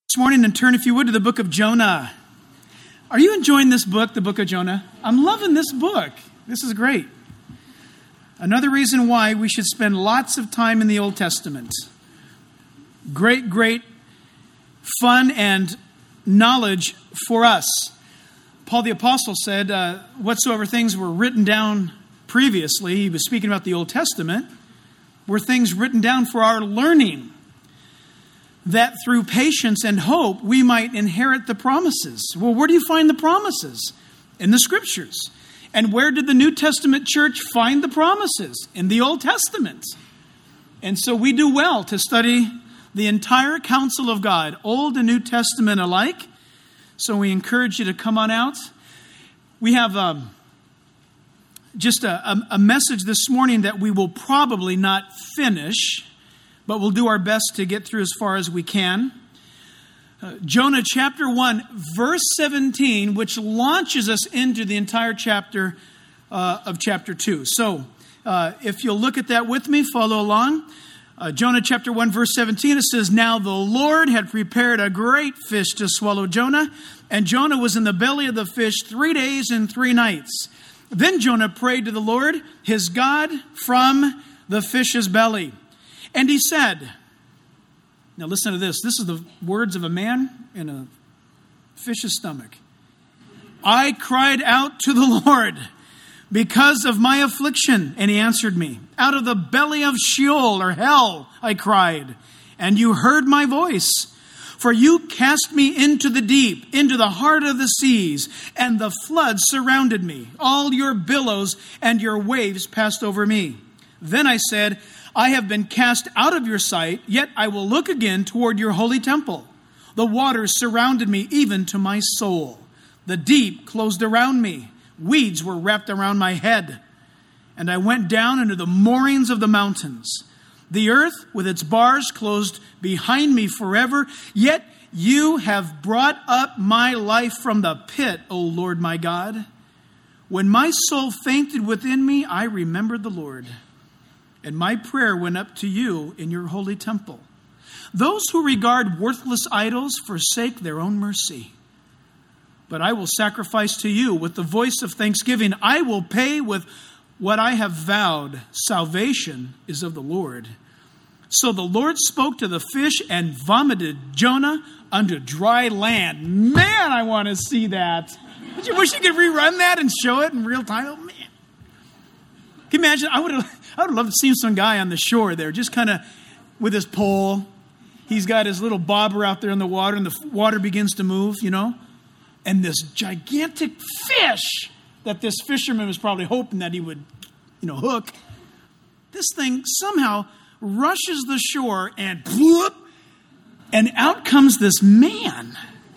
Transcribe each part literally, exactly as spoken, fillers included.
This morning and turn, if you would, to the book of Jonah. Are you enjoying this book, the book of Jonah? I'm loving this book. This is great. Another reason why we should spend lots of time in the Old Testament. Great, great fun and knowledge for us. Paul the Apostle said, uh, whatsoever things were written down previously, he was speaking about the Old Testament, were things written down for our learning, that through patience and hope we might inherit the promises. Well, where do you find the promises? In the Scriptures. And where did the New Testament church find the promises? In the Old Testament. And so we do well to study the entire counsel of God, Old and New Testament alike. So we encourage you to come on out. We have um, just a, a, a message this morning that we will probably not finish, but we'll do our best to get through as far as we can. Uh, Jonah chapter one, verse seventeen, which launches us into the entire chapter uh, of chapter two. So uh, if you'll look at that with me, follow along. Uh, Jonah chapter one, verse seventeen, it says, Now the Lord had prepared a great fish to swallow Jonah, and Jonah was in the belly of the fish three days and three nights. Then Jonah prayed to the Lord, his God, from the fish's belly. And he said, now listen to this. This is the words of a man in a fish's stomach. I cried out to the Lord because of my affliction, and he answered me. Out of the belly of Sheol, or hell, I cried, and you heard my voice. For you cast me into the deep, into the heart of the seas, and the floods surrounded me. All your billows and your waves passed over me. Then I said, I have been cast out of your sight, yet I will look again toward your holy temple. The waters surrounded me even to my soul. The deep closed around me. Weeds were wrapped around my head. And I went down into the moorings of the mountains. The earth with its bars closed behind me forever. Yet you have brought up my life from the pit, O Lord my God. When my soul fainted within me, I remembered the Lord. And my prayer went up to you in your holy temple. Those who regard worthless idols forsake their own mercy. But I will sacrifice to you with the voice of thanksgiving. I will pay with what I have vowed. Salvation is of the Lord. So the Lord spoke to the fish and vomited Jonah unto dry land. Man, I want to see that. Don't you wish you could rerun that and show it in real time? Oh, man. Can you imagine? I would have I would love to see some guy on the shore there, just kind of with his pole. He's got his little bobber out there in the water, and the water begins to move, you know. And this gigantic fish that this fisherman was probably hoping that he would, you know, hook. This thing somehow rushes the shore and whoop, and out comes this man.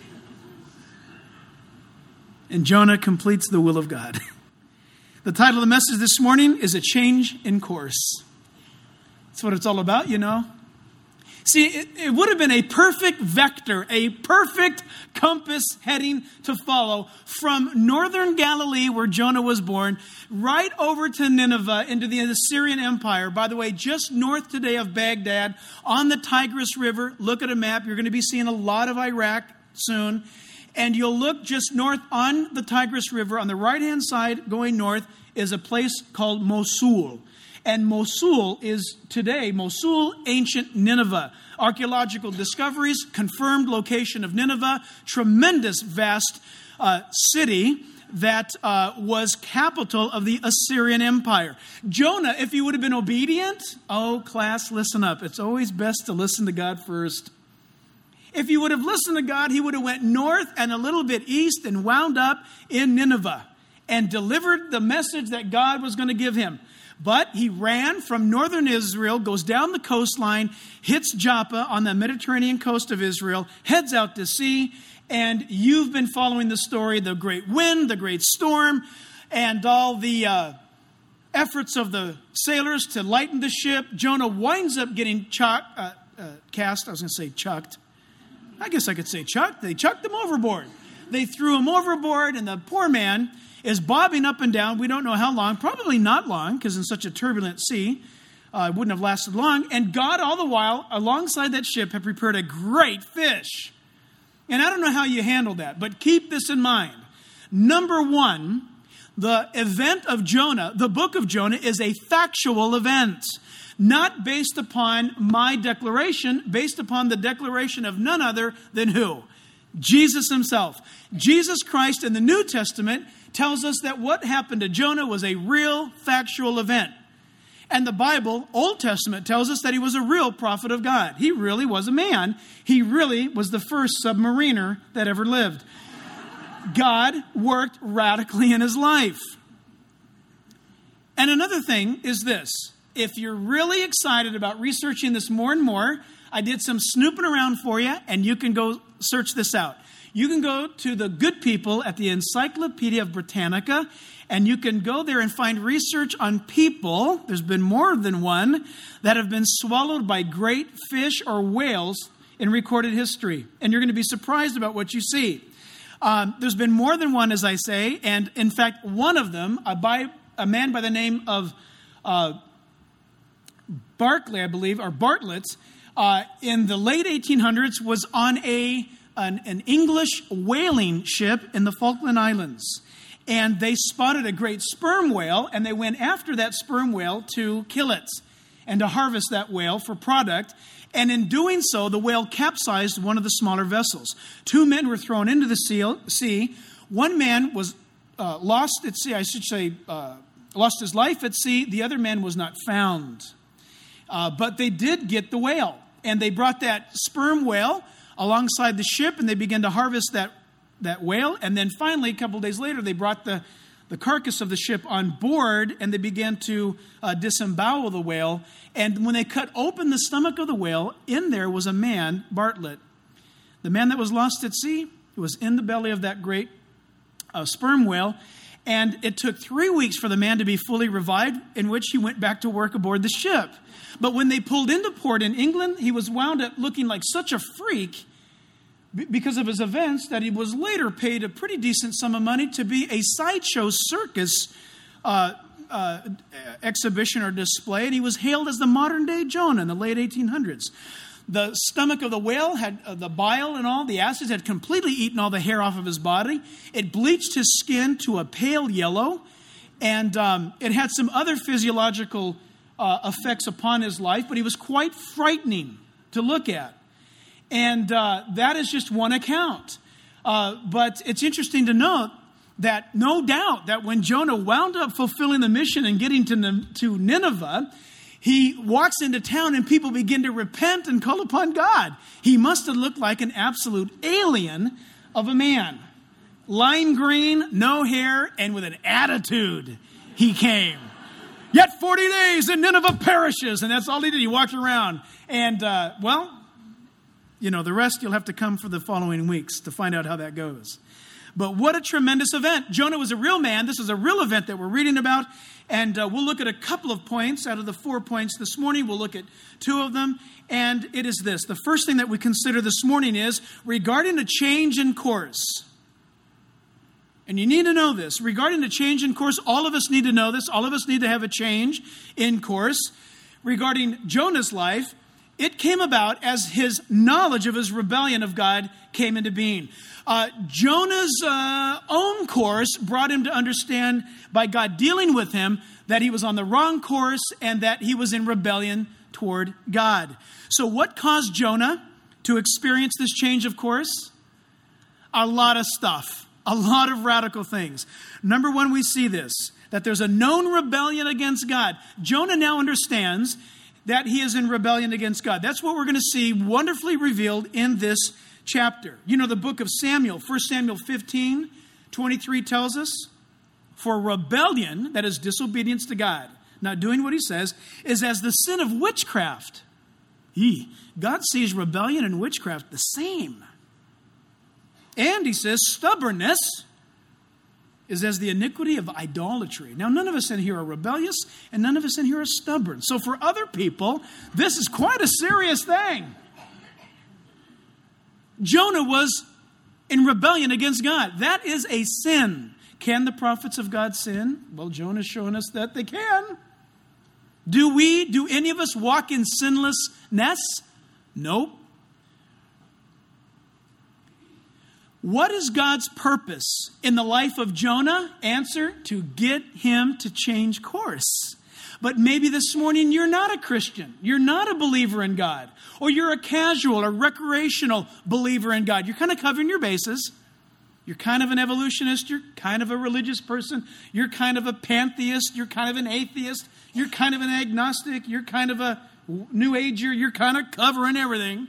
And Jonah completes the will of God. The title of the message this morning is A Change in Course. That's what it's all about, you know. See, it, it would have been a perfect vector, a perfect compass heading to follow from northern Galilee, where Jonah was born, right over to Nineveh, into the Assyrian Empire. By the way, just north today of Baghdad, on the Tigris River. Look at a map. You're going to be seeing a lot of Iraq soon. And you'll look just north on the Tigris River. On the right-hand side, going north, is a place called Mosul. And Mosul is today, Mosul, ancient Nineveh. Archaeological discoveries, confirmed location of Nineveh, tremendous, vast uh, city that uh, was capital of the Assyrian Empire. Jonah, if he would have been obedient, oh, class, listen up. It's always best to listen to God first. If he would have listened to God, he would have went north and a little bit east and wound up in Nineveh and delivered the message that God was going to give him. But he ran from northern Israel, goes down the coastline, hits Joppa on the Mediterranean coast of Israel, heads out to sea, and you've been following the story, the great wind, the great storm, and all the uh, efforts of the sailors to lighten the ship. Jonah winds up getting chuck, uh, uh, cast, I was going to say chucked. I guess I could say chucked. They chucked him overboard. They threw him overboard, and the poor man is bobbing up and down. We don't know how long. Probably not long, because in such a turbulent sea, uh, it wouldn't have lasted long. And God, all the while, alongside that ship, had prepared a great fish. And I don't know how you handle that, but keep this in mind. Number one, the event of Jonah, the book of Jonah, is a factual event, not based upon my declaration, based upon the declaration of none other than who? Jesus himself. Jesus Christ in the New Testament tells us that what happened to Jonah was a real factual event. And the Bible, Old Testament, tells us that he was a real prophet of God. He really was a man. He really was the first submariner that ever lived. God worked radically in his life. And another thing is this. If you're really excited about researching this more and more, I did some snooping around for you, and you can go search this out. You can go to the good people at the Encyclopedia Britannica, and you can go there and find research on people, there's been more than one, that have been swallowed by great fish or whales in recorded history. And you're going to be surprised about what you see. Um, there's been more than one, as I say, and in fact, one of them, a, by, a man by the name of uh, Barclay, I believe, or Bartlett, uh, in the late eighteen hundreds was on a an, an English whaling ship in the Falkland Islands. And they spotted a great sperm whale, and they went after that sperm whale to kill it and to harvest that whale for product. And in doing so, the whale capsized one of the smaller vessels. Two men were thrown into the sea. One man was uh, lost at sea, I should say, uh, lost his life at sea. The other man was not found. Uh, but they did get the whale. And they brought that sperm whale alongside the ship, and they began to harvest that that whale. And then finally, a couple of days later, they brought the, the carcass of the ship on board, and they began to uh, disembowel the whale. And when they cut open the stomach of the whale, in there was a man, Bartlett. The man that was lost at sea, he was in the belly of that great uh, sperm whale. And it took three weeks for the man to be fully revived, in which he went back to work aboard the ship. But when they pulled into port in England, he was wound up looking like such a freak because of his events that he was later paid a pretty decent sum of money to be a sideshow circus uh, uh, exhibition or display. And he was hailed as the modern-day Jonah in the late eighteen hundreds. The stomach of the whale had uh, the bile and all, the acids had completely eaten all the hair off of his body. It bleached his skin to a pale yellow. And um, it had some other physiological uh, effects upon his life, but he was quite frightening to look at. And uh, that is just one account. Uh, but it's interesting to note that no doubt that when Jonah wound up fulfilling the mission and getting to, to Nineveh, he walks into town and people begin to repent and call upon God. He must have looked like an absolute alien of a man. Lime green, no hair, and with an attitude he came. Yet forty days and Nineveh perishes. And that's all he did. He walked around. And, uh, well... You know, the rest you'll have to come for the following weeks to find out how that goes. But what a tremendous event. Jonah was a real man. This is a real event that we're reading about. And uh, we'll look at a couple of points out of the four points this morning. We'll look at two of them. And it is this. The first thing that we consider this morning is regarding a change in course. And you need to know this. Regarding a change in course, all of us need to know this. All of us need to have a change in course. Regarding Jonah's life, it came about as his knowledge of his rebellion of God came into being. Uh, Jonah's uh, own course brought him to understand by God dealing with him that he was on the wrong course and that he was in rebellion toward God. So what caused Jonah to experience this change of course? A lot of stuff. A lot of radical things. Number one, we see this, that there's a known rebellion against God. Jonah now understands that he is in rebellion against God. That's what we're going to see wonderfully revealed in this chapter. You know, the book of Samuel, First Samuel fifteen, twenty-three tells us, for rebellion, that is disobedience to God, not doing what he says, is as the sin of witchcraft. He, God sees rebellion and witchcraft the same. And he says stubbornness is as the iniquity of idolatry. Now, none of us in here are rebellious, and none of us in here are stubborn. So for other people, this is quite a serious thing. Jonah was in rebellion against God. That is a sin. Can the prophets of God sin? Well, Jonah's showing us that they can. Do we, do any of us walk in sinlessness? Nope. What is God's purpose in the life of Jonah? Answer, to get him to change course. But maybe this morning you're not a Christian. You're not a believer in God. Or you're a casual or recreational believer in God. You're kind of covering your bases. You're kind of an evolutionist. You're kind of a religious person. You're kind of a pantheist. You're kind of an atheist. You're kind of an agnostic. You're kind of a New Ager. You're kind of covering everything.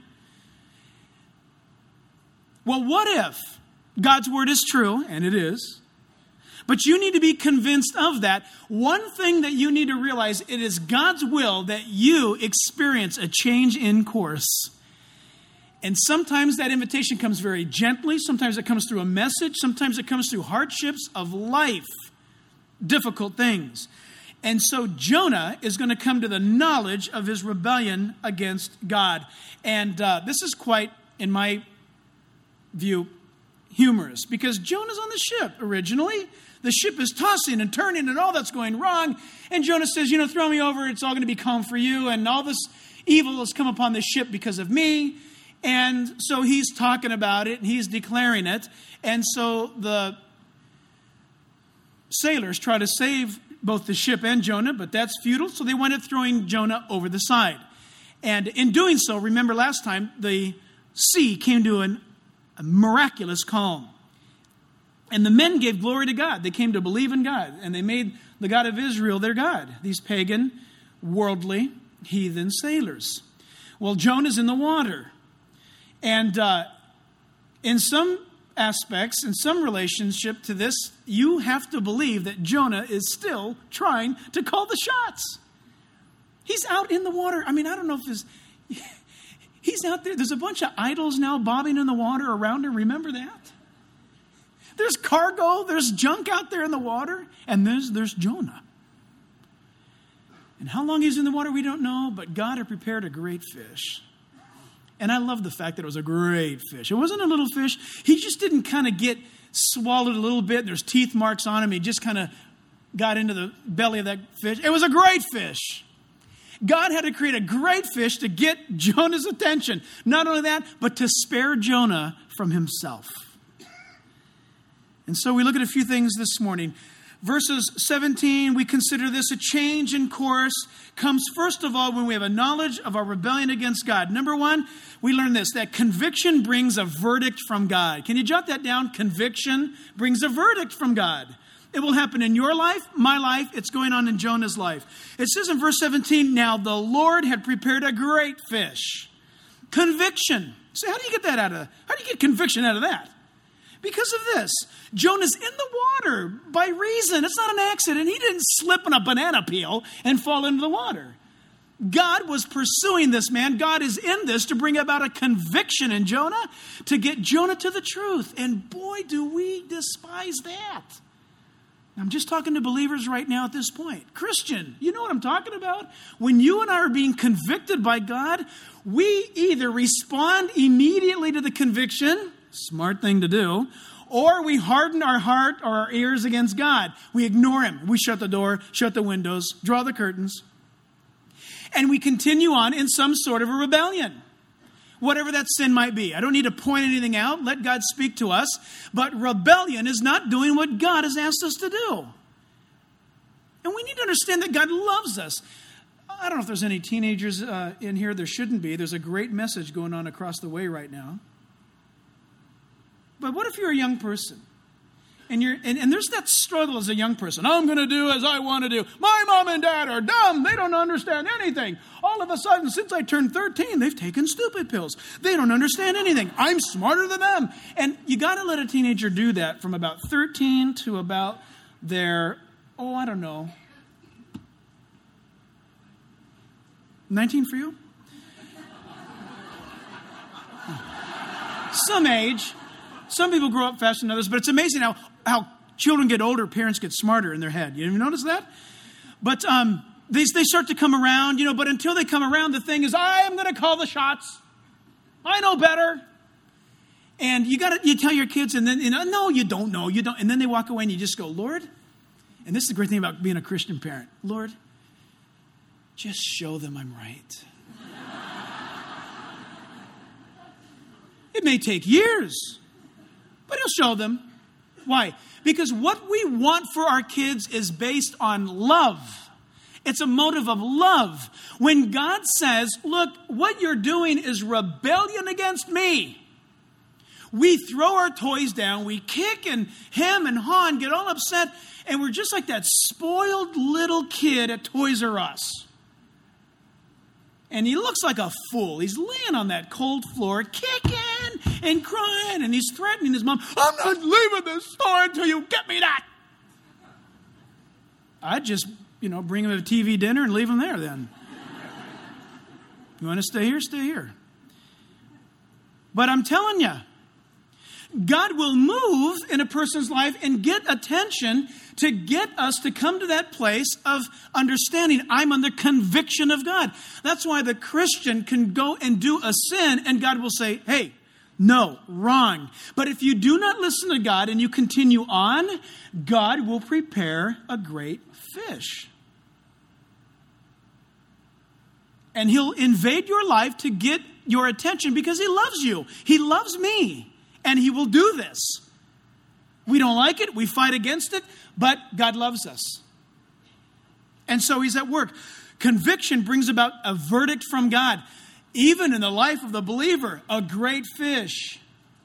Well, what if God's word is true, and it is, but you need to be convinced of that? One thing that you need to realize, it is God's will that you experience a change in course. And sometimes that invitation comes very gently. Sometimes it comes through a message. Sometimes it comes through hardships of life, difficult things. And so Jonah is going to come to the knowledge of his rebellion against God. And uh, this is quite, in my view, humorous, because Jonah's on the ship originally. The ship is tossing and turning and all that's going wrong. And Jonah says, you know, throw me over. It's all going to be calm for you. And all this evil has come upon the ship because of me. And so he's talking about it and he's declaring it. And so the sailors try to save both the ship and Jonah, but that's futile. So they wind up throwing Jonah over the side. And in doing so, remember last time, the sea came to an a miraculous calm. And the men gave glory to God. They came to believe in God. And they made the God of Israel their God. These pagan, worldly, heathen sailors. Well, Jonah's in the water. And uh, in some aspects, in some relationship to this, you have to believe that Jonah is still trying to call the shots. He's out in the water. I mean, I don't know if his... He's out there. There's a bunch of idols now bobbing in the water around him. Remember that? There's cargo. There's junk out there in the water. And there's, there's Jonah. And how long he's in the water, we don't know. But God had prepared a great fish. And I love the fact that it was a great fish. It wasn't a little fish. He just didn't kind of get swallowed a little bit. There's teeth marks on him. He just kind of got into the belly of that fish. It was a great fish. God had to create a great fish to get Jonah's attention. Not only that, but to spare Jonah from himself. And so we look at a few things this morning. Verses seventeen, we consider this a change in course, comes first of all when we have a knowledge of our rebellion against God. Number one, we learn this, that conviction brings a verdict from God. Can you jot that down? Conviction brings a verdict from God. It will happen in your life, my life. It's going on in Jonah's life. It says in verse seventeen, now the Lord had prepared a great fish. Conviction. So how do you get that out of, how do you get conviction out of that? Because of this. Jonah's in the water by reason. It's not an accident. He didn't slip on a banana peel and fall into the water. God was pursuing this man. God is in this to bring about a conviction in Jonah, to get Jonah to the truth. And boy, do we despise that. I'm just talking to believers right now at this point. Christian, you know what I'm talking about? When you and I are being convicted by God, we either respond immediately to the conviction, smart thing to do, or we harden our heart or our ears against God. We ignore him. We shut the door, shut the windows, draw the curtains, and we continue on in some sort of a rebellion. Whatever that sin might be. I don't need to point anything out. Let God speak to us. But rebellion is not doing what God has asked us to do. And we need to understand that God loves us. I don't know if there's any teenagers uh, in here. There shouldn't be. There's a great message going on across the way right now. But what if you're a young person? And you're and, and there's that struggle as a young person. I'm going to do as I want to do. My mom and dad are dumb. They don't understand anything. All of a sudden, since I turned thirteen, they've taken stupid pills. They don't understand anything. I'm smarter than them. And you got to let a teenager do that from about thirteen to about their, oh, I don't know, nineteen for you? Some age. Some people grow up faster than others, but it's amazing how, how children get older, parents get smarter in their head. You ever notice that? But um, they, they start to come around, you know, but until they come around, the thing is, I am going to call the shots. I know better. And you got to, you tell your kids, and then, you know, no, you don't know. You don't. And then they walk away and you just go, Lord, and this is the great thing about being a Christian parent. Lord, just show them I'm right. It may take years. But he'll show them. Why? Because what we want for our kids is based on love. It's a motive of love. When God says, look, what you're doing is rebellion against me, we throw our toys down, we kick and hem and haw and get all upset, and we're just like that spoiled little kid at Toys R Us. And he looks like a fool. He's laying on that cold floor, kicking and crying, and he's threatening his mom, I'm not leaving this store until you get me that. I'd just, you know, bring him a T V dinner and leave him there then. You want to stay here? Stay here. But I'm telling you, God will move in a person's life and get attention to get us to come to that place of understanding I'm under conviction of God. That's why the Christian can go and do a sin and God will say, hey, no, wrong. But if you do not listen to God and you continue on, God will prepare a great fish. And he'll invade your life to get your attention because he loves you. He loves me. And he will do this. We don't like it. We fight against it. But God loves us. And so he's at work. Conviction brings about a verdict from God. Even in the life of the believer, a great fish.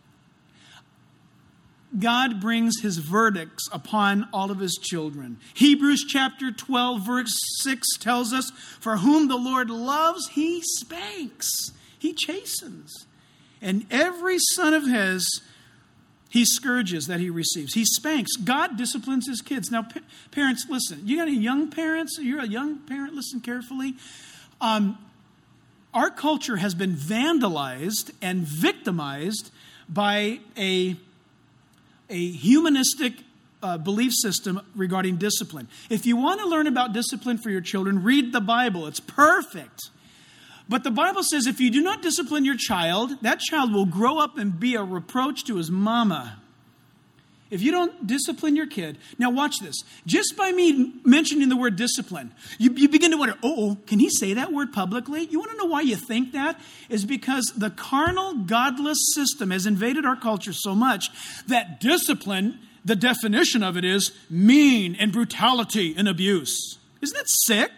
God brings his verdicts upon all of his children. Hebrews chapter twelve, verse six tells us, for whom the Lord loves, he spanks. He chastens. And every son of his, he scourges that he receives. He spanks. God disciplines his kids. Now, pa- parents, listen. You got any young parents? You're a young parent. Listen carefully. Um, our culture has been vandalized and victimized by a, a humanistic uh, belief system regarding discipline. If you want to learn about discipline for your children, read the Bible. It's perfect. But the Bible says if you do not discipline your child, that child will grow up and be a reproach to his mama. If you don't discipline your kid. Now watch this. Just by me mentioning the word discipline, you, you begin to wonder, oh, can he say that word publicly? You want to know why you think that? Is because the carnal, godless system has invaded our culture so much that discipline, the definition of it is mean and brutality and abuse. Isn't that sick?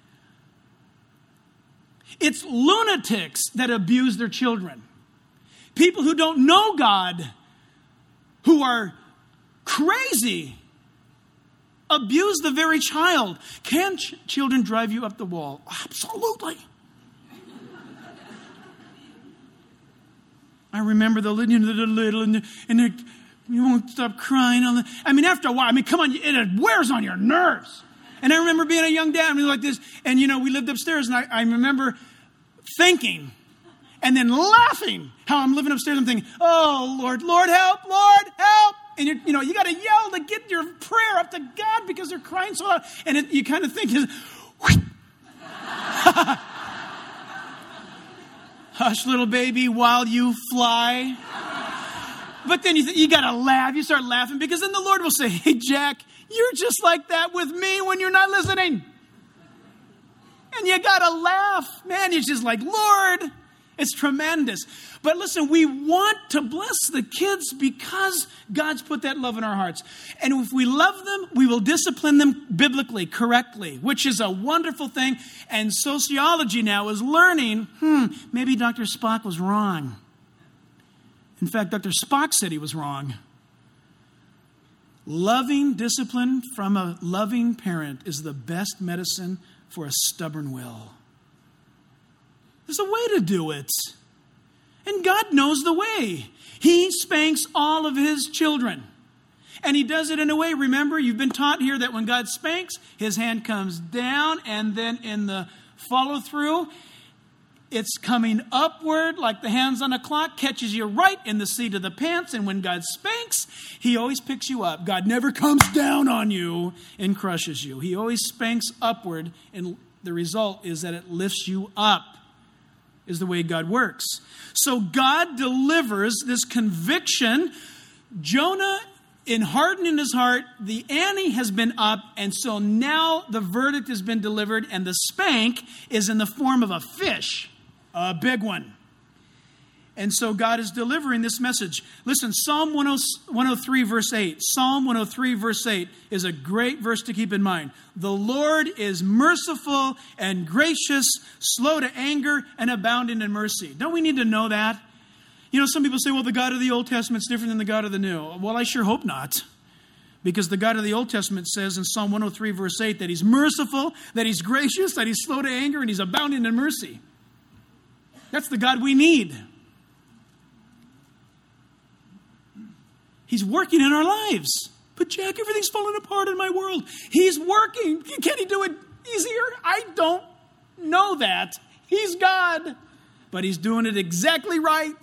It's lunatics that abuse their children. People who don't know God, who are crazy, abuse the very child. Can ch- children drive you up the wall? Absolutely. I remember the little, the little, and, the, and the, you won't stop crying. On the, I mean, after a while, I mean, come on, it, it wears on your nerves. And I remember being a young dad, I mean, like this, and you know, we lived upstairs, and I, I remember thinking and then laughing how I'm living upstairs. I'm thinking, oh, Lord, Lord, help, Lord, help. And you you know, you got to yell to get your prayer up to God because they're crying so loud. And it, you kind of think, hush, little baby, while you fly. But then you, th- you got to laugh. You start laughing because then the Lord will say, hey, Jack, you're just like that with me when you're not listening. And you got to laugh. Man, it's just like, Lord, it's tremendous. But listen, we want to bless the kids because God's put that love in our hearts. And if we love them, we will discipline them biblically, correctly, which is a wonderful thing. And sociology now is learning, hmm, maybe Doctor Spock was wrong. In fact, Doctor Spock said he was wrong. Loving discipline from a loving parent is the best medicine for a stubborn will. There's a way to do it. And God knows the way. He spanks all of his children. And he does it in a way, remember, you've been taught here that when God spanks, his hand comes down, and then in the follow through, it's coming upward like the hands on a clock, catches you right in the seat of the pants. And when God spanks, he always picks you up. God never comes down on you and crushes you. He always spanks upward, and the result is that it lifts you up, is the way God works. So God delivers this conviction. Jonah, in hardening his heart, the ante has been up, and so now the verdict has been delivered, and the spank is in the form of a fish. A big one. And so God is delivering this message. Listen, Psalm one oh three verse eight. Psalm one oh three verse eight is a great verse to keep in mind. The Lord is merciful and gracious, slow to anger, and abounding in mercy. Don't we need to know that? You know, some people say, well, the God of the Old Testament is different than the God of the New. Well, I sure hope not. Because the God of the Old Testament says in Psalm one oh three verse eight that he's merciful, that he's gracious, that he's slow to anger, and he's abounding in mercy. That's the God we need. He's working in our lives. But Jack, everything's falling apart in my world. He's working. Can he do it easier? I don't know that. He's God. But he's doing it exactly right.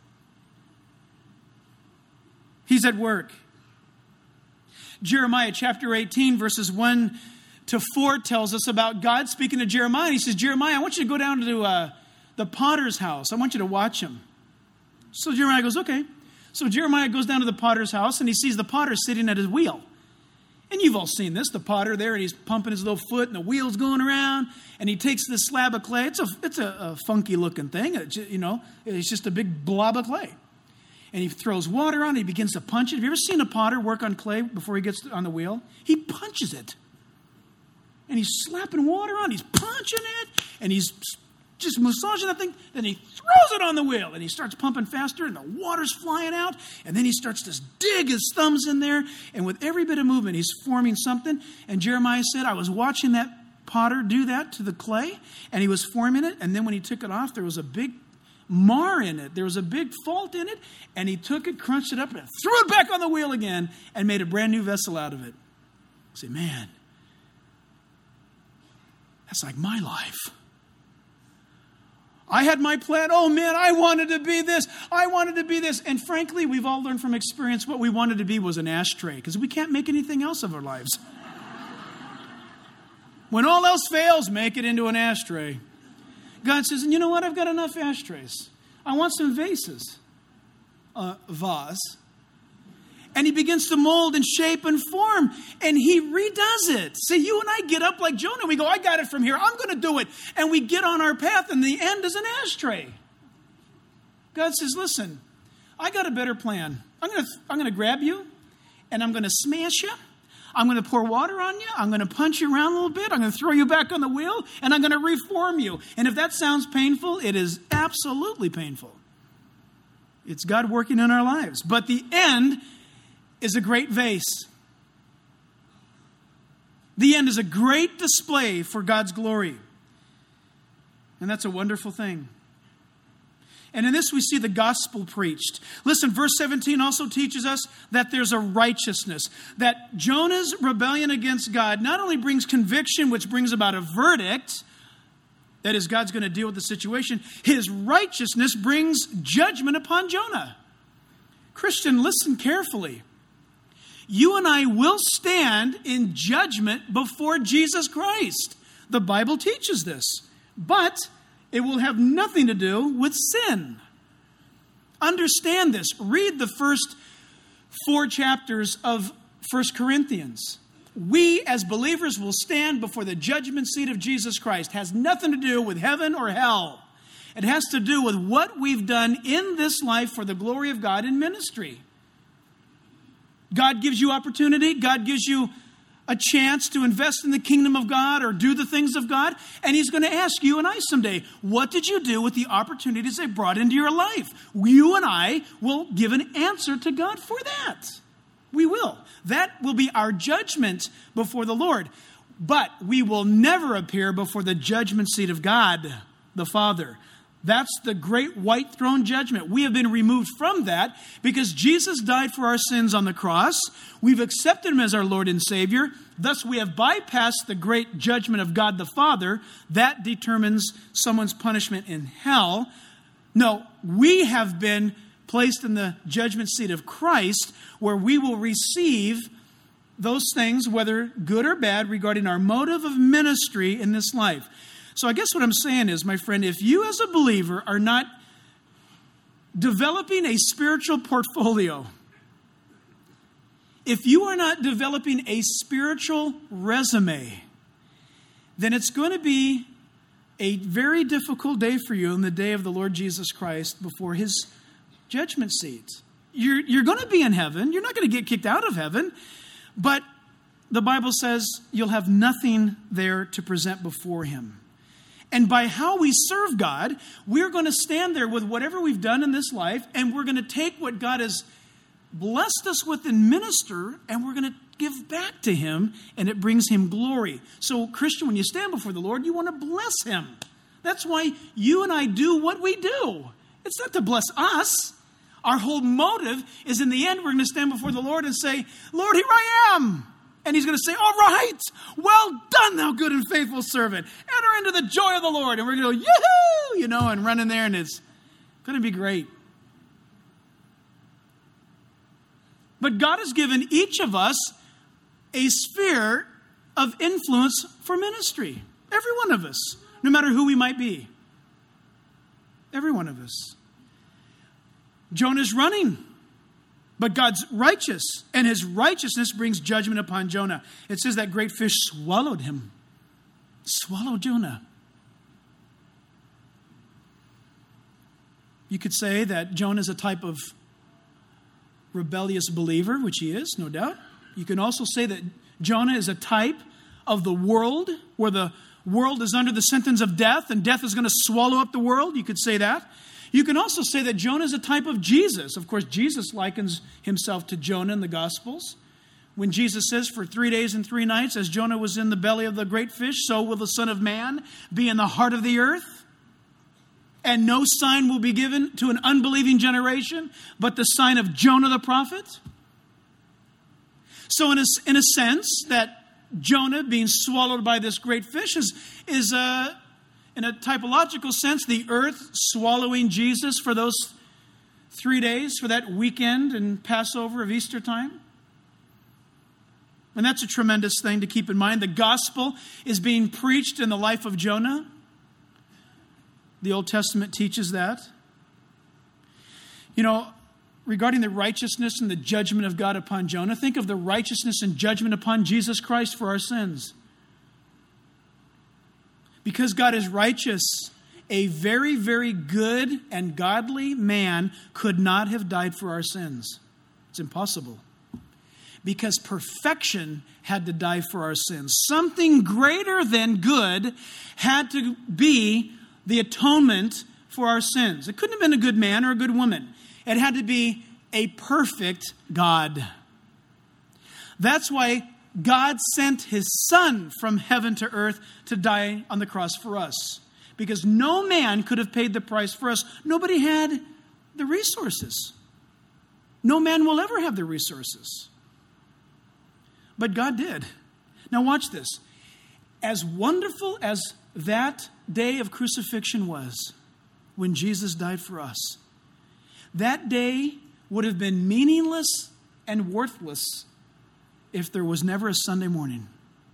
He's at work. Jeremiah chapter eighteen, verses one to four tells us about God speaking to Jeremiah. He says, Jeremiah, I want you to go down to uh, the potter's house. I want you to watch him. So Jeremiah goes, okay. So Jeremiah goes down to the potter's house and he sees the potter sitting at his wheel. And you've all seen this, the potter there, and he's pumping his little foot and the wheel's going around. And he takes this slab of clay. It's a it's a, a funky looking thing. It, you know, it's just a big blob of clay. And he throws water on it. He begins to punch it. Have you ever seen a potter work on clay before he gets on the wheel? He punches it. And he's slapping water on it. He's punching it. And he's just massaging that thing. Then he throws it on the wheel. And he starts pumping faster. And the water's flying out. And then he starts to dig his thumbs in there. And with every bit of movement, he's forming something. And Jeremiah said, I was watching that potter do that to the clay. And he was forming it. And then when he took it off, there was a big mar in it. There was a big fault in it, and he took it, crunched it up, and threw it back on the wheel again, and made a brand new vessel out of it. I say, man, that's like my life. I had my plan. Oh, man, I wanted to be this. I wanted to be this. And frankly, we've all learned from experience what we wanted to be was an ashtray, because we can't make anything else of our lives. When all else fails, make it into an ashtray. God says, and you know what? I've got enough ashtrays. I want some vases. A vase. And he begins to mold and shape and form. And he redoes it. See, you and I get up like Jonah. We go, I got it from here. I'm going to do it. And we get on our path. And the end is an ashtray. God says, listen, I got a better plan. I'm going to, I'm going to grab you. And I'm going to smash you. I'm going to pour water on you. I'm going to punch you around a little bit. I'm going to throw you back on the wheel. And I'm going to reform you. And if that sounds painful, it is absolutely painful. It's God working in our lives. But the end is a great vase. The end is a great display for God's glory. And that's a wonderful thing. And in this we see the gospel preached. Listen, verse seventeen also teaches us that there's a righteousness. That Jonah's rebellion against God not only brings conviction, which brings about a verdict, that is, God's going to deal with the situation. His righteousness brings judgment upon Jonah. Christian, listen carefully. You and I will stand in judgment before Jesus Christ. The Bible teaches this. But it will have nothing to do with sin. Understand this. Read the first four chapters of First Corinthians. We as believers will stand before the judgment seat of Jesus Christ. It has nothing to do with heaven or hell. It has to do with what we've done in this life for the glory of God in ministry. God gives you opportunity. God gives you a chance to invest in the kingdom of God or do the things of God. And he's going to ask you and I someday, what did you do with the opportunities they brought into your life? You and I will give an answer to God for that. We will. That will be our judgment before the Lord. But we will never appear before the judgment seat of God, the Father. That's the great white throne judgment. We have been removed from that because Jesus died for our sins on the cross. We've accepted him as our Lord and Savior. Thus, we have bypassed the great judgment of God the Father. That determines someone's punishment in hell. No, we have been placed in the judgment seat of Christ, where we will receive those things, whether good or bad, regarding our motive of ministry in this life. So I guess what I'm saying is, my friend, if you as a believer are not developing a spiritual portfolio, if you are not developing a spiritual resume, then it's going to be a very difficult day for you in the day of the Lord Jesus Christ before his judgment seat. You're, you're going to be in heaven. You're not going to get kicked out of heaven. But the Bible says you'll have nothing there to present before him. And by how we serve God, we're going to stand there with whatever we've done in this life, and we're going to take what God has blessed us with and minister, and we're going to give back to him, and it brings him glory. So, Christian, when you stand before the Lord, you want to bless him. That's why you and I do what we do. It's not to bless us. Our whole motive is, in the end, we're going to stand before the Lord and say, Lord, here I am. And he's going to say, all right, well done, thou good and faithful servant. Enter into the joy of the Lord. And we're going to go, yoo-hoo, you know, and run in there, and it's going to be great. But God has given each of us a sphere of influence for ministry. Every one of us, no matter who we might be. Every one of us. Jonah's running, but God's righteous, and his righteousness brings judgment upon Jonah. It says that great fish swallowed him. Swallowed Jonah. You could say that Jonah is a type of rebellious believer, which he is, no doubt. You can also say that Jonah is a type of the world, where the world is under the sentence of death, and death is going to swallow up the world. You could say that. You can also say that Jonah is a type of Jesus. Of course, Jesus likens himself to Jonah in the Gospels. When Jesus says, for three days and three nights, as Jonah was in the belly of the great fish, so will the Son of Man be in the heart of the earth. And no sign will be given to an unbelieving generation, but the sign of Jonah the prophet. So in a, in a sense, that Jonah being swallowed by this great fish is, is a, in a typological sense, the earth swallowing Jesus for those three days, for that weekend and Passover of Easter time. And that's a tremendous thing to keep in mind. The gospel is being preached in the life of Jonah. The Old Testament teaches that. You know, regarding the righteousness and the judgment of God upon Jonah, think of the righteousness and judgment upon Jesus Christ for our sins. Because God is righteous, a very, very good and godly man could not have died for our sins. It's impossible. Because perfection had to die for our sins. Something greater than good had to be the atonement for our sins. It couldn't have been a good man or a good woman. It had to be a perfect God. That's why God sent his Son from heaven to earth to die on the cross for us. Because no man could have paid the price for us. Nobody had the resources. No man will ever have the resources. But God did. Now watch this. As wonderful as that day of crucifixion was, when Jesus died for us, that day would have been meaningless and worthless if there was never a Sunday morning.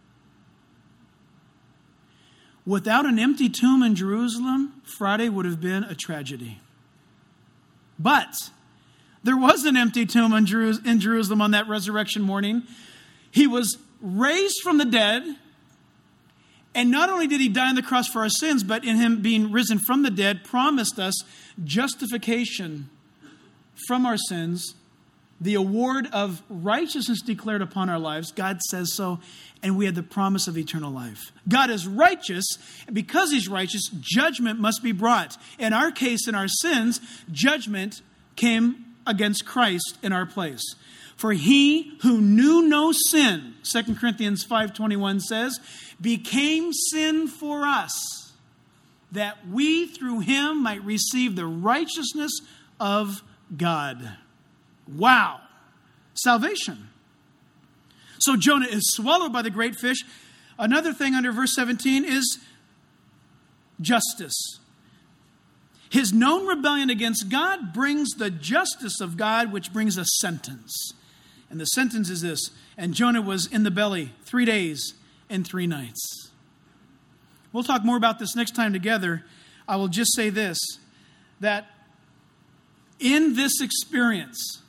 Without an empty tomb in Jerusalem, Friday would have been a tragedy. But there was an empty tomb in Jerusalem on that resurrection morning. He was raised from the dead. And not only did he die on the cross for our sins, but in him being risen from the dead, promised us justification from our sins, the award of righteousness declared upon our lives. God says so, and we had the promise of eternal life. God is righteous, and because he's righteous, judgment must be brought. In our case, in our sins, judgment came against Christ in our place. For he who knew no sin, Second Corinthians five twenty-one says, became sin for us, that we through him might receive the righteousness of God. Wow. Salvation. So Jonah is swallowed by the great fish. Another thing under verse seventeen is justice. His known rebellion against God brings the justice of God, which brings a sentence. And the sentence is this: and Jonah was in the belly three days and three nights. We'll talk more about this next time together. I will just say this, that in this experience,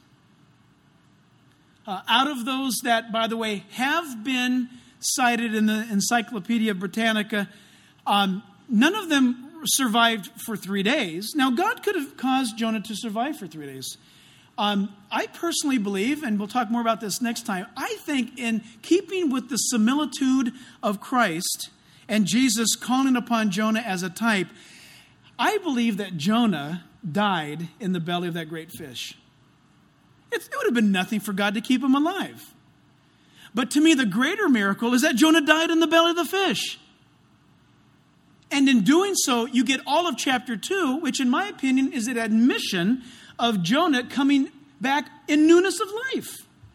uh, out of those that, by the way, have been cited in the Encyclopedia Britannica, um, none of them survived for three days. Now, God could have caused Jonah to survive for three days. Um, I personally believe, and we'll talk more about this next time, I think in keeping with the similitude of Christ and Jesus calling upon Jonah as a type, I believe that Jonah died in the belly of that great fish. It, it would have been nothing for God to keep him alive. But to me, the greater miracle is that Jonah died in the belly of the fish. And in doing so, you get all of chapter two, which in my opinion is an admission of Jonah coming back in newness of life.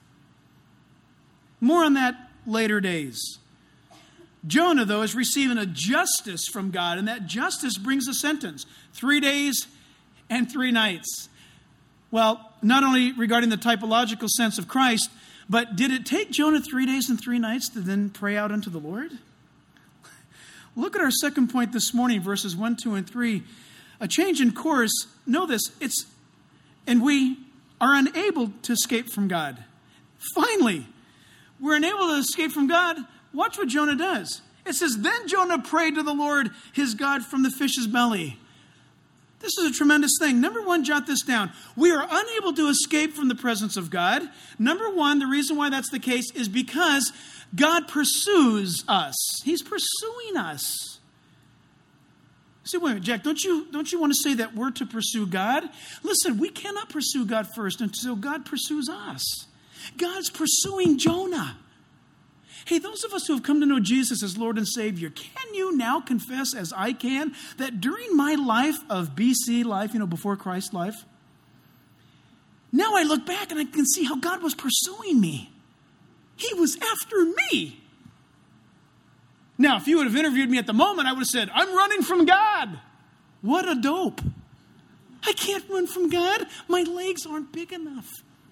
More on that later days. Jonah, though, is receiving a justice from God, and that justice brings a sentence. Three days and three nights. Well, not only regarding the typological sense of Christ, but did it take Jonah three days and three nights to then pray out unto the Lord? Look at our second point this morning, verses one, two, and three. A change in course. Know this, it's, and we are unable to escape from God. Finally, we're unable to escape from God. Watch what Jonah does. It says, then Jonah prayed to the Lord his God from the fish's belly. This is a tremendous thing. Number one, jot this down. We are unable to escape from the presence of God. Number one, the reason why that's the case is because God pursues us. He's pursuing us. Say, wait a minute, Jack, don't you, don't you want to say that we're to pursue God? Listen, we cannot pursue God first until God pursues us. God's pursuing Jonah. Hey, those of us who have come to know Jesus as Lord and Savior, can you now confess, as I can, that during my life of B C life, you know, before Christ life, now I look back and I can see how God was pursuing me. He was after me. Now, if you would have interviewed me at the moment, I would have said, I'm running from God. What a dope. I can't run from God. My legs aren't big enough.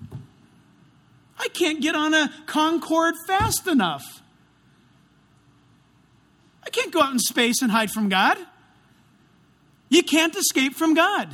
I can't get on a Concorde fast enough. I can't go out in space and hide from God. You can't escape from God.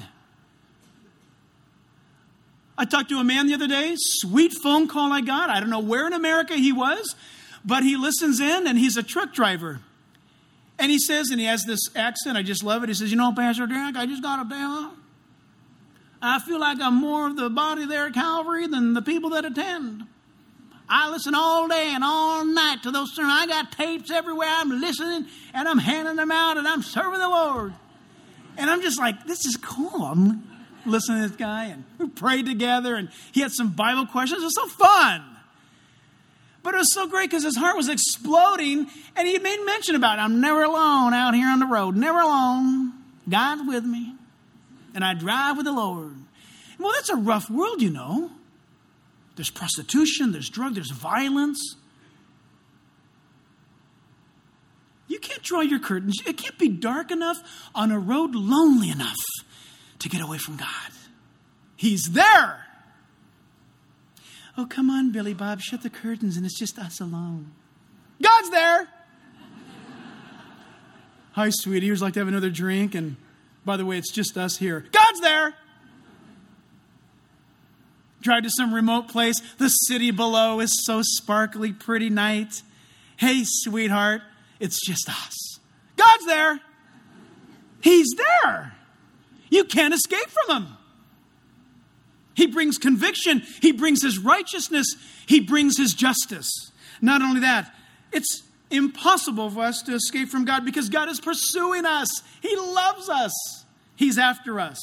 I talked to a man the other day, sweet phone call I got. I don't know where in America he was, but he listens in and he's a truck driver. And he says, and he has this accent, I just love it. He says, you know, Pastor Derek, I just got to tell, I feel like I'm more of the body there at Calvary than the people that attend. I listen all day and all night to those sermons. I got tapes everywhere. I'm listening and I'm handing them out and I'm serving the Lord. And I'm just like, this is cool. I'm listening to this guy, and we prayed together, and he had some Bible questions. It was so fun. But it was so great because his heart was exploding, and he made mention about it. I'm never alone out here on the road. Never alone. God's with me. And I drive with the Lord. Well, that's a rough world, you know. There's prostitution, there's drug, there's violence. You can't draw your curtains. It can't be dark enough on a road lonely enough to get away from God. He's there. Oh, come on, Billy Bob, shut the curtains and it's just us alone. God's there. Hi, sweetie. Would you like to have another drink? And by the way, it's just us here. God's there. Drive to some remote place. The city below is so sparkly, pretty night. Hey, sweetheart, it's just us. God's there. He's there. You can't escape from him. He brings conviction. He brings his righteousness. He brings his justice. Not only that, it's impossible for us to escape from God because God is pursuing us. He loves us. He's after us.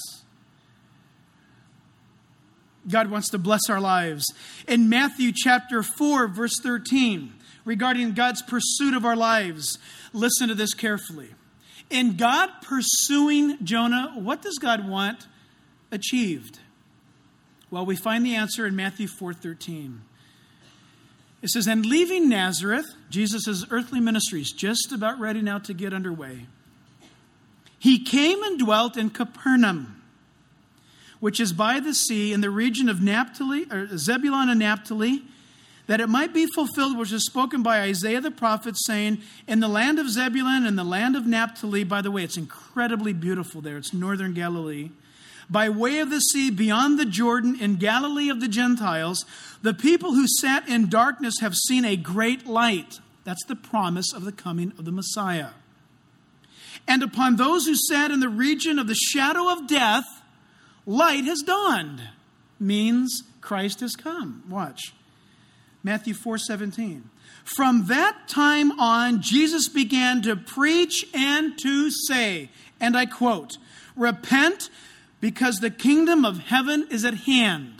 God wants to bless our lives. In Matthew chapter four, verse thirteen, regarding God's pursuit of our lives, listen to this carefully. In God pursuing Jonah, what does God want achieved? Well, we find the answer in Matthew four thirteen. It says, and leaving Nazareth, Jesus' earthly ministry is just about ready now to get underway. He came and dwelt in Capernaum, which is by the sea in the region of Naphtali, or Zebulun and Naphtali, that it might be fulfilled which is spoken by Isaiah the prophet, saying, in the land of Zebulun and the land of Naphtali, by the way, it's incredibly beautiful there. It's northern Galilee. By way of the sea beyond the Jordan in Galilee of the Gentiles, the people who sat in darkness have seen a great light. That's the promise of the coming of the Messiah. And upon those who sat in the region of the shadow of death, light has dawned. Means Christ has come. Watch. Matthew four seventeen. From that time on, Jesus began to preach and to say, and I quote, repent, because the kingdom of heaven is at hand.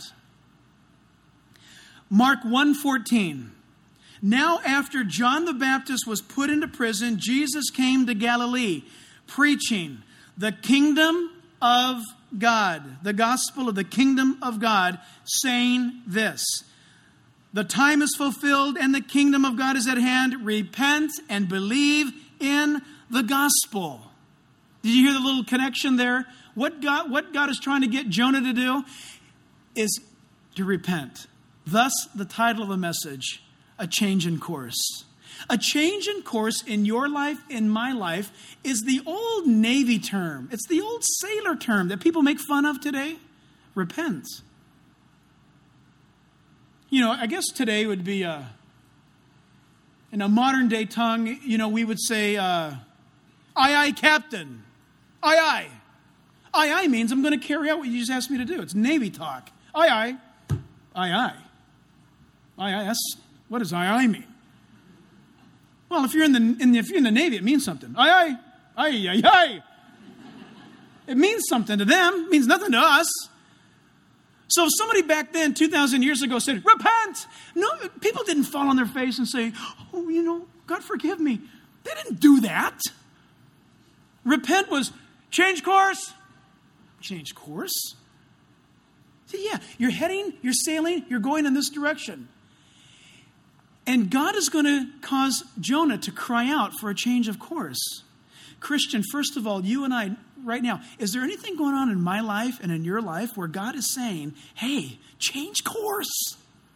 Mark one fourteen. Now after John the Baptist was put into prison, Jesus came to Galilee, preaching the kingdom of God, the gospel of the kingdom of God, saying this, the time is fulfilled and the kingdom of God is at hand. Repent and believe in the gospel. Did you hear the little connection there? What God, what God is trying to get Jonah to do is to repent. Thus, the title of the message, A Change in Course. A change in course in your life, in my life, is the old Navy term. It's the old sailor term that people make fun of today. Repent. You know, I guess today would be, uh, in a modern day tongue, you know, we would say, uh, aye, aye, Captain. Aye, aye. Aye, aye means I'm going to carry out what you just asked me to do. It's Navy talk. Aye, aye. Aye, aye. Aye, aye. That's, what does aye, aye mean? Well, if you're in the, in the if you're in the Navy, it means something. Aye, aye. Aye, aye, aye. It means something to them. It means nothing to us. So if somebody back then, two thousand years ago, said, repent, no, people didn't fall on their face and say, oh, you know, God forgive me. They didn't do that. Repent was change course. Change course? See, yeah, you're heading, you're sailing, you're going in this direction. And God is going to cause Jonah to cry out for a change of course. Christian, first of all, you and I, right now, is there anything going on in my life and in your life where God is saying, hey, change course?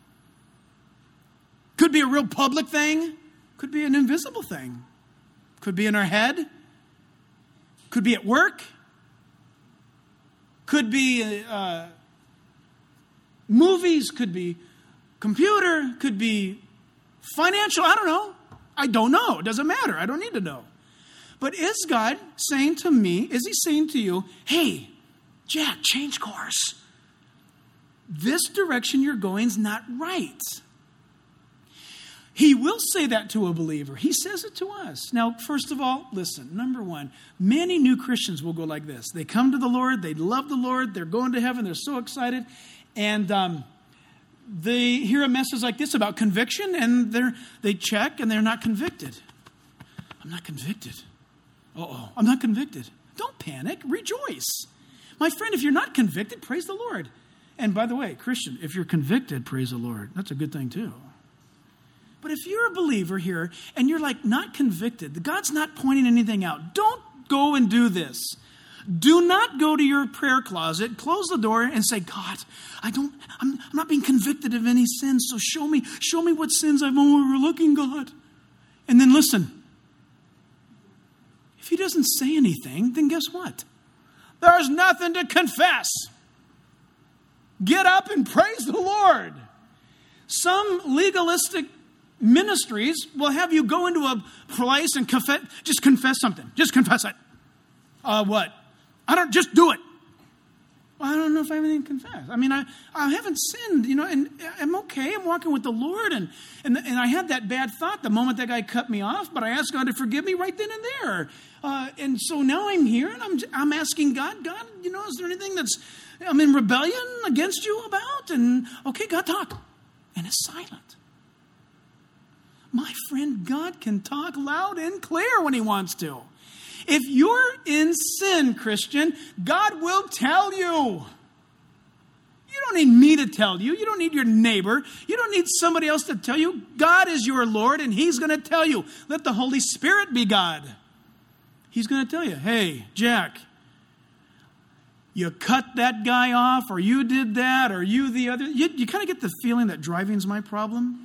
Could be a real public thing. Could be an invisible thing. Could be in our head. Could be at work. Could be uh, movies. Could be computer. Could be financial. I don't know. I don't know. It doesn't matter. I don't need to know. But is God saying to me, is he saying to you, hey, Jack, change course. This direction you're going is not right. He will say that to a believer. He says it to us. Now, first of all, listen, number one, many new Christians will go like this. They come to the Lord, they love the Lord, they're going to heaven, they're so excited, and um, they hear a message like this about conviction, and they're, they check, and they're not convicted. I'm not convicted. Uh-oh, I'm not convicted. Don't panic. Rejoice. My friend, if you're not convicted, praise the Lord. And by the way, Christian, if you're convicted, praise the Lord. That's a good thing too. But if you're a believer here and you're like not convicted, God's not pointing anything out, don't go and do this. Do not go to your prayer closet, close the door and say, God, I don't, I'm, I'm not being convicted of any sins. So show me, show me what sins I'm overlooking, God. And then listen. If he doesn't say anything, then guess what? There's nothing to confess. Get up and praise the Lord. Some legalistic ministries will have you go into a place and confess, just confess something. Just confess it. Uh, what? I don't, just do it. Well, I don't know if I have anything to confess. I mean, I, I haven't sinned, you know, and I'm okay. I'm walking with the Lord. And, and, and I had that bad thought the moment that guy cut me off, but I asked God to forgive me right then and there. Uh, and so now I'm here and I'm, I'm asking God, God, you know, is there anything that's I'm in rebellion against you about? And okay, God, talk. And it's silent. My friend, God can talk loud and clear when he wants to. If you're in sin, Christian, God will tell you. You don't need me to tell you. You don't need your neighbor. You don't need somebody else to tell you. God is your Lord, and he's going to tell you. Let the Holy Spirit be God. He's going to tell you, hey, Jack, you cut that guy off, or you did that, or you the other. You, you kind of get the feeling that driving's my problem.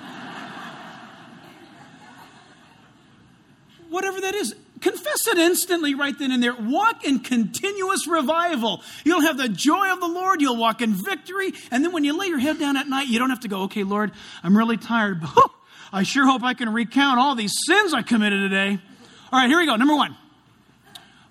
Whatever that is, confess it instantly right then and there. Walk in continuous revival. You'll have the joy of the Lord. You'll walk in victory. And then when you lay your head down at night, you don't have to go, okay, Lord, I'm really tired, but whew, I sure hope I can recount all these sins I committed today. All right, here we go. Number one.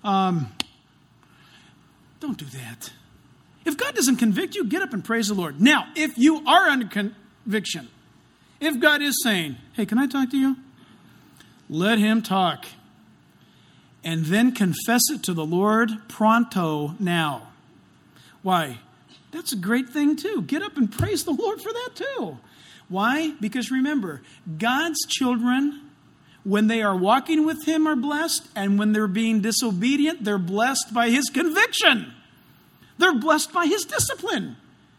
Um, don't do that. If God doesn't convict you, get up and praise the Lord. Now, if you are under conviction, if God is saying, hey, can I talk to you? Let him talk. And then confess it to the Lord pronto now. Why? That's a great thing too. Get up and praise the Lord for that too. Why? Because remember, God's children, when they are walking with him, are blessed. And when they're being disobedient, they're blessed by his conviction. They're blessed by his discipline.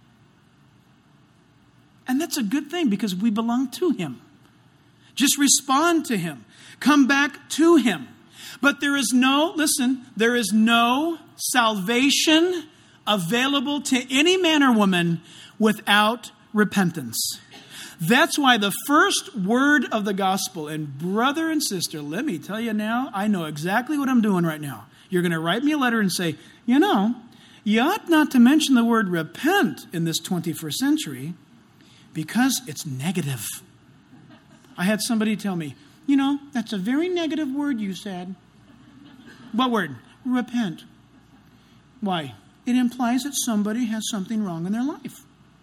And that's a good thing because we belong to him. Just respond to him. Come back to him. But there is no, listen, there is no salvation available to any man or woman without repentance. That's why the first word of the gospel, and brother and sister, let me tell you now, I know exactly what I'm doing right now. You're going to write me a letter and say, you know, you ought not to mention the word repent in this twenty-first century because it's negative. I had somebody tell me, you know, that's a very negative word you said. What word? Repent. Why? It implies that somebody has something wrong in their life.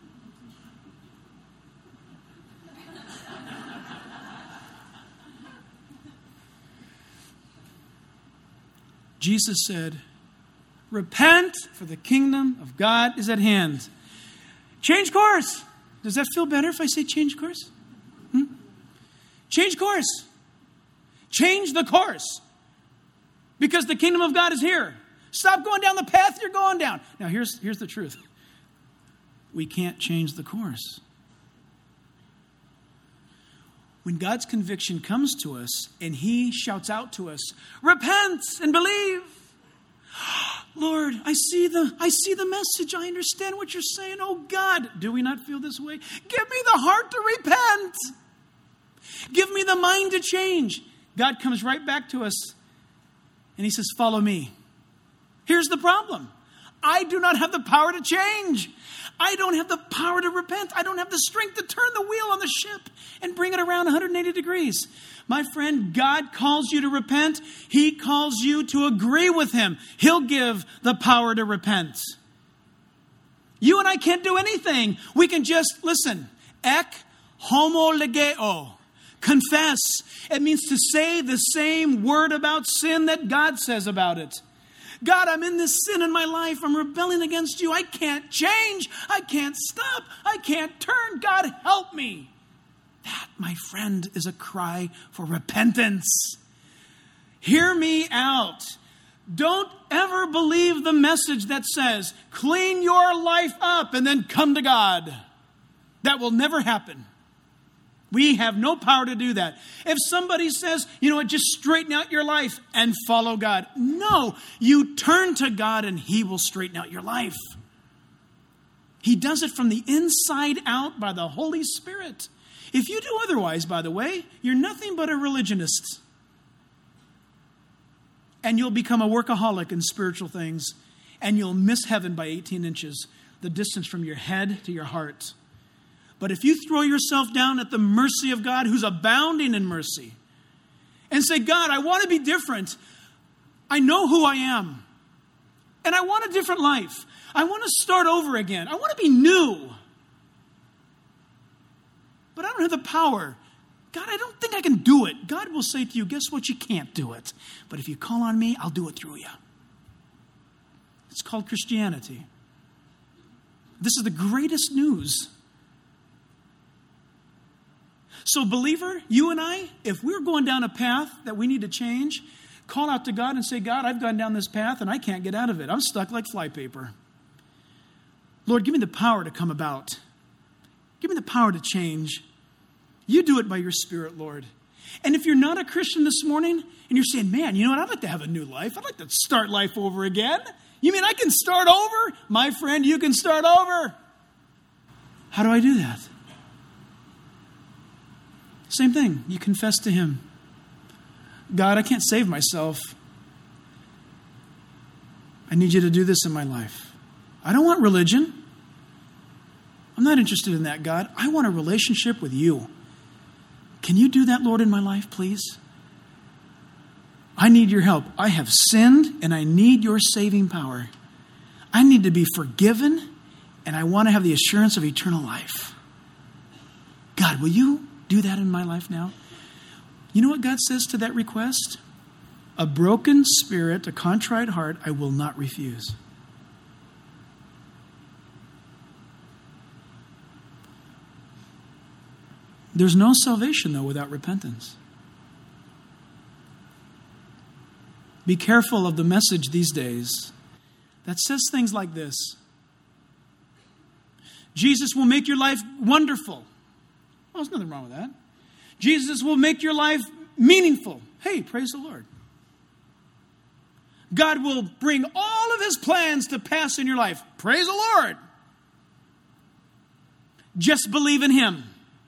Jesus said, repent, for the kingdom of God is at hand. Change course. Does that feel better if I say change course? Hmm? Change course. Change the course. Because the kingdom of God is here. Stop going down the path you're going down. Now, here's, here's the truth. We can't change the course. When God's conviction comes to us and he shouts out to us, repent and believe. Lord, I see the I see the message. I understand what you're saying. Oh God, do we not feel this way? Give me the heart to repent. Give me the mind to change. God comes right back to us and he says, follow me. Here's the problem. I do not have the power to change. I don't have the power to repent. I don't have the strength to turn the wheel on the ship and bring it around one hundred eighty degrees. My friend, God calls you to repent. He calls you to agree with him. He'll give the power to repent. You and I can't do anything. We can just, listen, ek homologeo. Confess. It means to say the same word about sin that God says about it. God, I'm in this sin in my life. I'm rebelling against you. I can't change. I can't stop. I can't turn. God, help me. That, my friend, is a cry for repentance. Hear me out. Don't ever believe the message that says, clean your life up and then come to God. That will never happen. We have no power to do that. If somebody says, you know what, just straighten out your life and follow God. No, you turn to God and he will straighten out your life. He does it from the inside out by the Holy Spirit. If you do otherwise, by the way, you're nothing but a religionist. And you'll become a workaholic in spiritual things. And you'll miss heaven by eighteen inches, the distance from your head to your heart. But if you throw yourself down at the mercy of God, who's abounding in mercy, and say, God, I want to be different. I know who I am. And I want a different life. I want to start over again. I want to be new. But I don't have the power. God, I don't think I can do it. God will say to you, guess what? You can't do it. But if you call on me, I'll do it through you. It's called Christianity. This is the greatest news. So believer, you and I, if we're going down a path that we need to change, call out to God and say, God, I've gone down this path and I can't get out of it. I'm stuck like flypaper. Lord, give me the power to come about. Give me the power to change. You do it by your Spirit, Lord. And if you're not a Christian this morning and you're saying, man, you know what? I'd like to have a new life. I'd like to start life over again. You mean I can start over? My friend, you can start over. How do I do that? Same thing. You confess to him. God, I can't save myself. I need you to do this in my life. I don't want religion. I'm not interested in that, God. I want a relationship with you. Can you do that, Lord, in my life, please? I need your help. I have sinned and I need your saving power. I need to be forgiven and I want to have the assurance of eternal life. God, will you do that in my life now? You know what God says to that request? A broken spirit, a contrite heart, I will not refuse. There's no salvation, though, without repentance. Be careful of the message these days that says things like this. Jesus will make your life wonderful. Well, there's nothing wrong with that. Jesus will make your life meaningful. Hey, praise the Lord. God will bring all of his plans to pass in your life. Praise the Lord. Just believe in him.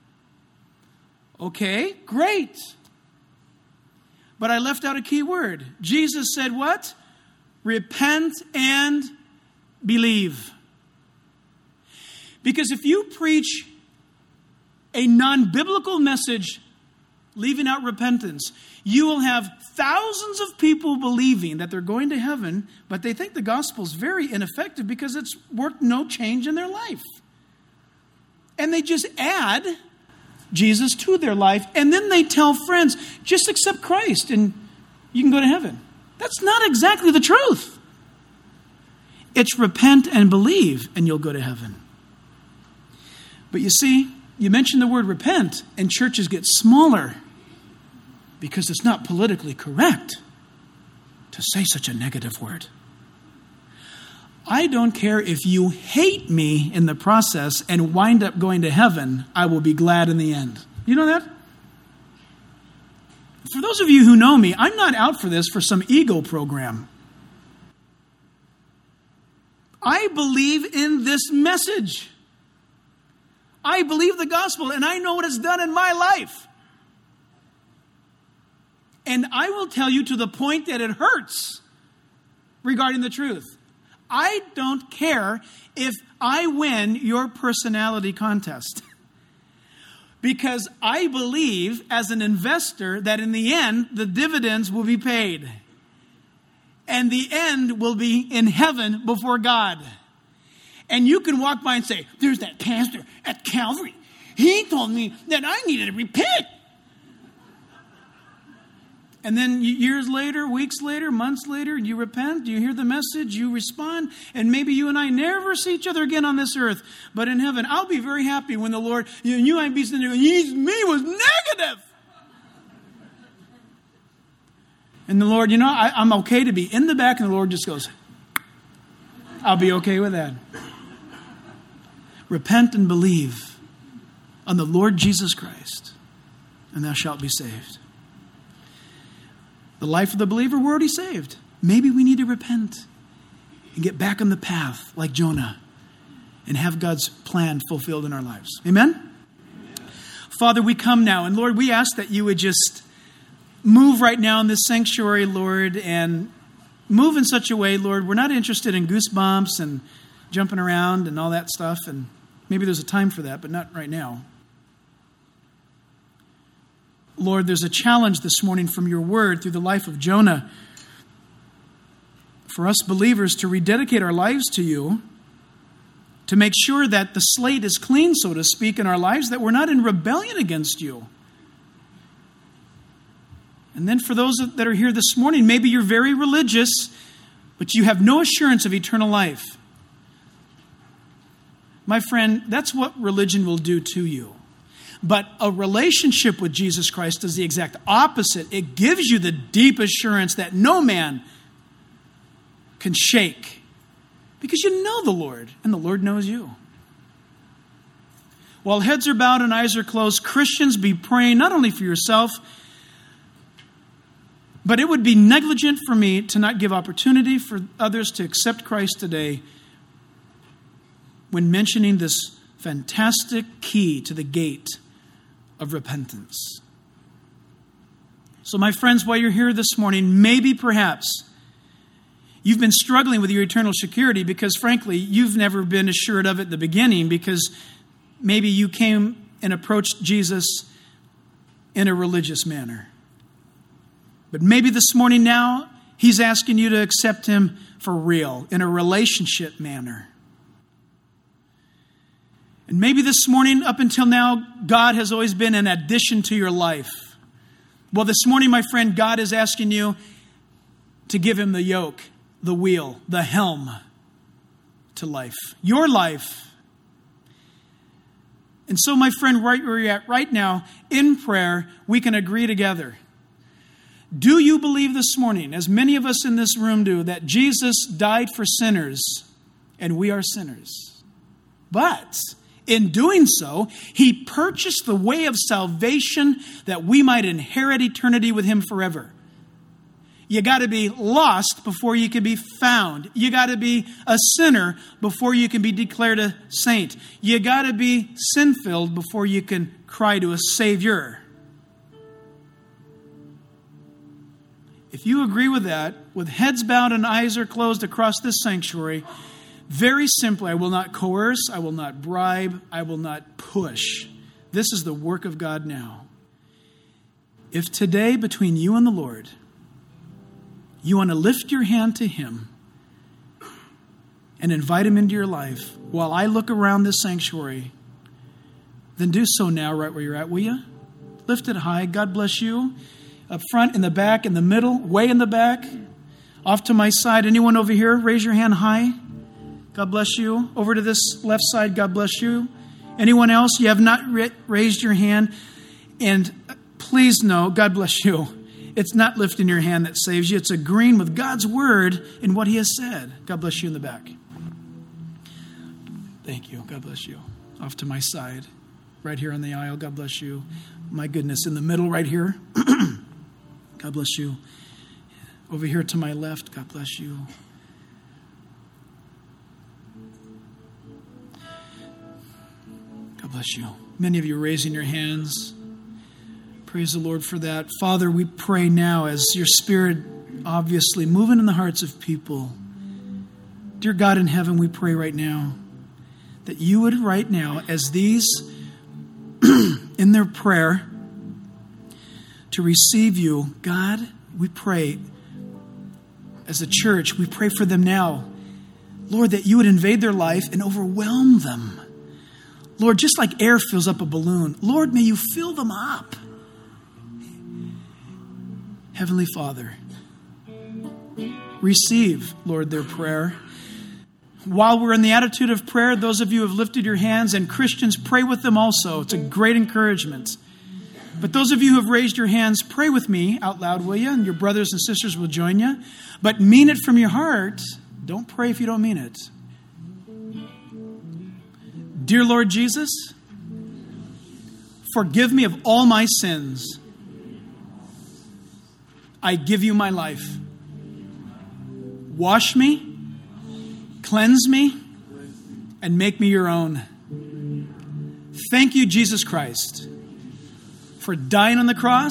Okay, great. But I left out a key word. Jesus said what? Repent and believe. Because if you preach a non-biblical message, leaving out repentance, you will have thousands of people believing that they're going to heaven, but they think the gospel is very ineffective because it's worked no change in their life. And they just add Jesus to their life, and then they tell friends, just accept Christ and you can go to heaven. That's not exactly the truth. It's repent and believe and you'll go to heaven. But you see, you mention the word repent and churches get smaller because it's not politically correct to say such a negative word. I don't care if you hate me in the process and wind up going to heaven, I will be glad in the end. You know that? For those of you who know me, I'm not out for this for some ego program. I believe in this message. I believe the gospel and I know what it's done in my life. And I will tell you to the point that it hurts regarding the truth. I don't care if I win your personality contest. Because I believe as an investor that in the end, the dividends will be paid. And the end will be in heaven before God. And you can walk by and say, there's that pastor at Calvary. He told me that I needed to repent. And then years later, weeks later, months later, you repent, you hear the message, you respond, and maybe you and I never see each other again on this earth. But in heaven, I'll be very happy when the Lord, you, you might be sitting there, He's, me was negative. And the Lord, you know, I, I'm okay to be in the back, and the Lord just goes, I'll be okay with that. Repent and believe on the Lord Jesus Christ, and thou shalt be saved. The life of the believer, we're already saved. Maybe we need to repent and get back on the path like Jonah and have God's plan fulfilled in our lives. Amen? Amen? Father, we come now, and Lord, we ask that you would just move right now in this sanctuary, Lord, and move in such a way, Lord, we're not interested in goosebumps and jumping around and all that stuff, and maybe there's a time for that, but not right now. Lord, there's a challenge this morning from your word through the life of Jonah for us believers to rededicate our lives to you, to make sure that the slate is clean, so to speak, in our lives, that we're not in rebellion against you. And then for those that are here this morning, maybe you're very religious, but you have no assurance of eternal life. My friend, that's what religion will do to you. But a relationship with Jesus Christ is the exact opposite. It gives you the deep assurance that no man can shake. Because you know the Lord, and the Lord knows you. While heads are bowed and eyes are closed, Christians, be praying not only for yourself, but it would be negligent for me to not give opportunity for others to accept Christ today when mentioning this fantastic key to the gate of repentance. So my friends, while you're here this morning, maybe perhaps you've been struggling with your eternal security because frankly, you've never been assured of it in the beginning because maybe you came and approached Jesus in a religious manner. But maybe this morning now, he's asking you to accept him for real, in a relationship manner. And maybe this morning, up until now, God has always been an addition to your life. Well, this morning, my friend, God is asking you to give him the yoke, the wheel, the helm to life, your life. And so, my friend, right where you're at right now, in prayer, we can agree together. Do you believe this morning, as many of us in this room do, that Jesus died for sinners and we are sinners? But in doing so, he purchased the way of salvation that we might inherit eternity with him forever. You got to be lost before you can be found. You got to be a sinner before you can be declared a saint. You got to be sin-filled before you can cry to a Savior. If you agree with that, with heads bowed and eyes are closed across this sanctuary, very simply, I will not coerce, I will not bribe, I will not push. This is the work of God now. If today, between you and the Lord, you want to lift your hand to him and invite him into your life while I look around this sanctuary, then do so now right where you're at, will you? Lift it high. God bless you. Up front, in the back, in the middle, way in the back, off to my side. Anyone over here, raise your hand high. God bless you. Over to this left side, God bless you. Anyone else, you have not raised your hand. And please know, God bless you. It's not lifting your hand that saves you. It's agreeing with God's word in what he has said. God bless you in the back. Thank you. God bless you. Off to my side, right here on the aisle. God bless you. My goodness, in the middle right here. God bless you. Over here to my left, God bless you. God bless you. Many of you raising your hands. Praise the Lord for that. Father, we pray now as your Spirit obviously moving in the hearts of people. Dear God in heaven, we pray right now that you would right now, as these in their prayer to receive you, God, we pray as a church, we pray for them now, Lord, that you would invade their life and overwhelm them. Lord, just like air fills up a balloon, Lord, may you fill them up. Heavenly Father, receive, Lord, their prayer. While we're in the attitude of prayer, those of you who have lifted your hands, and Christians, pray with them also. It's a great encouragement. But those of you who have raised your hands, pray with me out loud, will you? And your brothers and sisters will join you. But mean it from your heart. Don't pray if you don't mean it. Dear Lord Jesus, forgive me of all my sins. I give you my life. Wash me, cleanse me, and make me your own. Thank you, Jesus Christ, for dying on the cross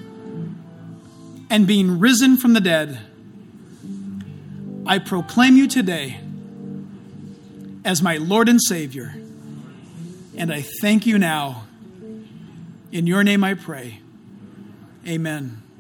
and being risen from the dead. I proclaim you today as my Lord and Savior. And I thank you now. In your name I pray. Amen.